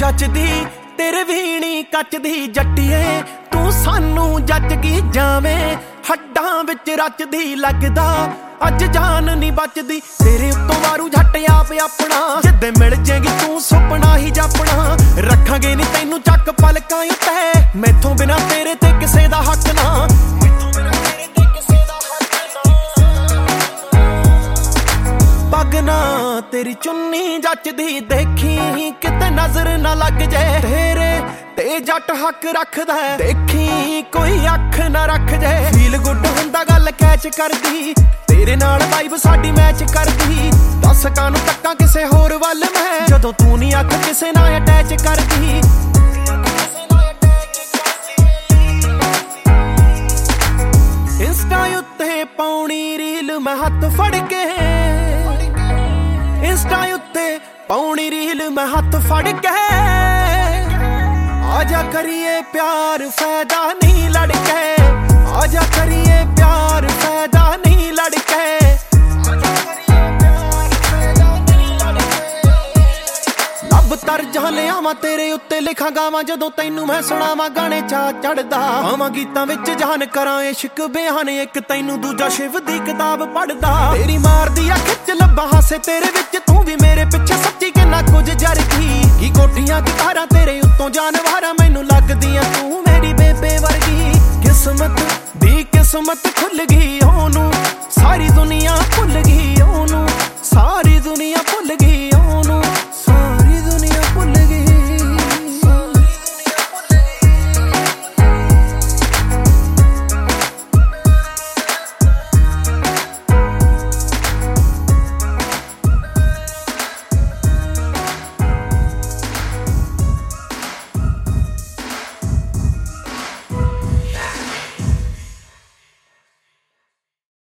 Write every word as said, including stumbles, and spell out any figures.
जचदी तेरे वीणी कचदी जट्टिए तू सानू जच की जावे हड्डां विच रचदी लगदा अज जान नी बचदी तेरे उत्तों वारू झट आप अपना जिद्दे मिल जेगी तू सुपना ही जापना रखांगे नी तैनू चक पलकां उत्ते मैथों बिना तेरे ते किसे दा हक ना पगना तेरी चुन्नी जचदी देखी किते नजर ना लग जाए तेरे ते जट हक रखदा देखी कोई अख ना रख जाए फील गुड हुंदा गल कैच करदी तेरे नाल वाइब साडी मैच करदी दस कानू तक्कां किसे होर वल मैं जदों तू नी अख किसे नाल अटैच करदी इंस्टा उत्ते पाउणी रील मैं हत्थ फड़ के इंस्टा उत्ते पाउणी रील मैं हत्थ फड़ के आजा करिए प्यार फायदा नहीं लड़के आजा करिए प्यार फायदा नहीं लड़के लब तरजा लियावां तेरे उत्ते लिखां गावां जदों तैनू मैं सुणावां गाने चा चढ़दा आवां गीतां विच जान करां इश्क बेहान एक तैनू दूजा शिव दी किताब पढ़दा तेरी मारदी आ खिच लब्बा हासे तेरे विच तू भी मेरे पिछे सच्ची किन्ना कुछ जरदी की कोठियां कितारां तेरे उत्तों जानवारां मैनू लगदियां तू मेरी बेबे वर्गी किस्मत दी किस्मत खुल गई ओनू सारी दुनिया भुल गई ओनू सारी दुनिया भुल गई